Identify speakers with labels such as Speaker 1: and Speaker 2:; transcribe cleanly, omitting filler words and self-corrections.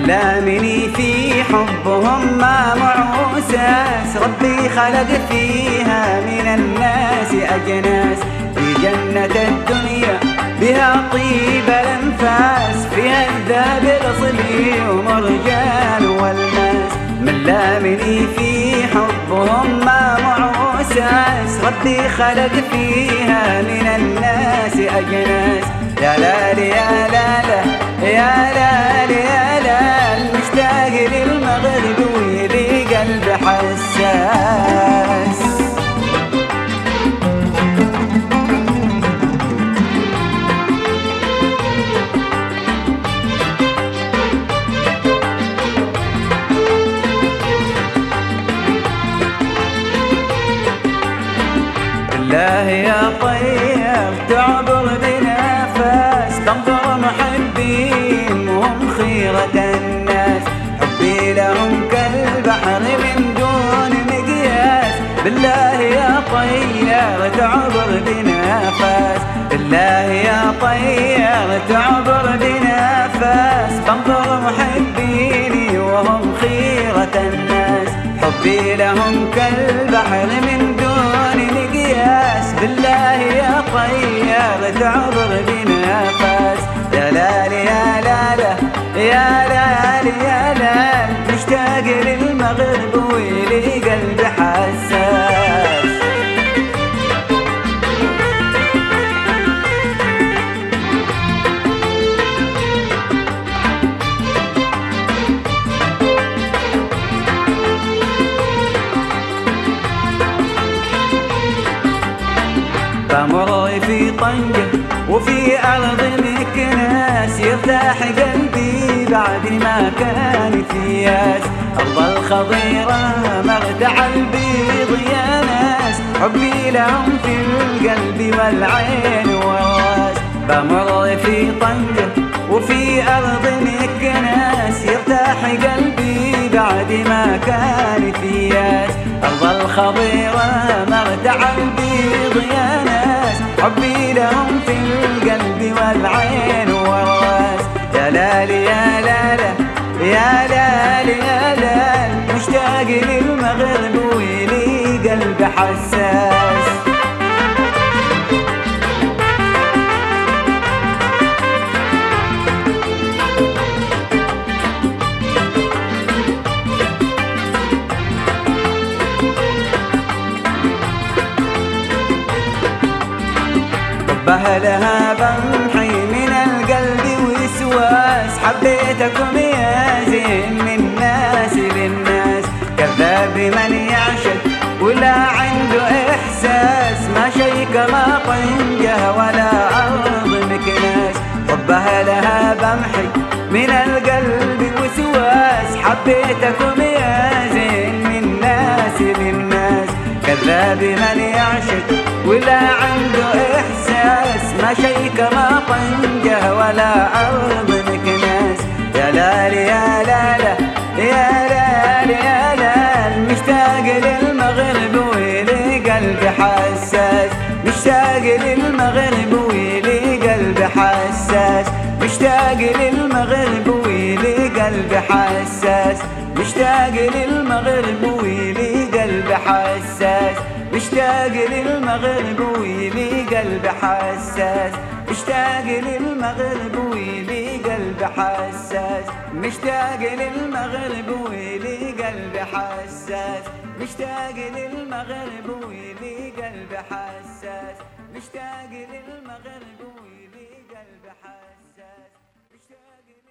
Speaker 1: ملامني في حبهم ما معوساس، ربي خلق فيها من الناس أجناس، في جنة الدنيا بها طيب الأنفاس، فيها الذهب الأصلي ومرجان والماس. ملامني في حبهم ما معوساس، ربي خلق فيها من الناس أجناس. يا لال يا لالا يا لال يا لال، مشتاق للمغرب ويلي قلب حساس. بالله يا طيب تعبر بنفس، تنظر محبين وهم خيرة الناس، حبي لهم كالبحر من دون مقياس. بالله يا طير تعبر بنفس، بالله يا طير تعبر بنفس، تنظر محبيني وهم خيرة الناس، حبي لهم كالبحر من دون مقياس. بالله يا طير تعبر بنفس، يا لال يا لالا يا لال يا لال، مشتاق للمغرب ويلي قلب حساس. بمر في طنجة وفي أرض مكناس، يرتاح قلبي بعد ما كان في ياس، أرض الخضيرة مرتع البيض يا ناس، حبي لهم في القلب والعين والراس. بمر في طنجة وفي أرض مكناس، يرتاح قلبي بعد ما كان في ياس، أرض الخضيرة مرتع البيض يا ناس، حبي لهم في القلب والعين والراس. يا لال يا لالا يا لال يا لال، مشتاق للمغرب ويلي قلب حساس. بهلها بمحي من القلب وسواس، حبيتكم يا زين من ناس للناس، كذاب من يعشق ولا عنده إحساس، ما شي كما طنجة ولا أرض مكناس. حبها لها بمحي من القلب وسواس، حبيتكم يا زين من ناس للناس، كذاب من يعشق ولا عنده إحساس، ما شي كما طنجة ولا أرض مكناس. يا لال يا لالا يا لال يا لال، مشتاق للمغرب ويلي قلب حساس، مشتاق للمغرب ويلي قلب حساس، مشتاق للمغرب ويلي قلب حساس، مشتاق للمغرب ويلي قلب حساس، مشتاق للمغرب ويلي قلب حساس، مشتاق للمغرب ويلي قلب حساس، مشتاق للمغرب ويلي قلب حساس، مشتاق للمغرب ويلي قلب حساس، مشتاق للمغرب ويلي قلب حساس، مشتاق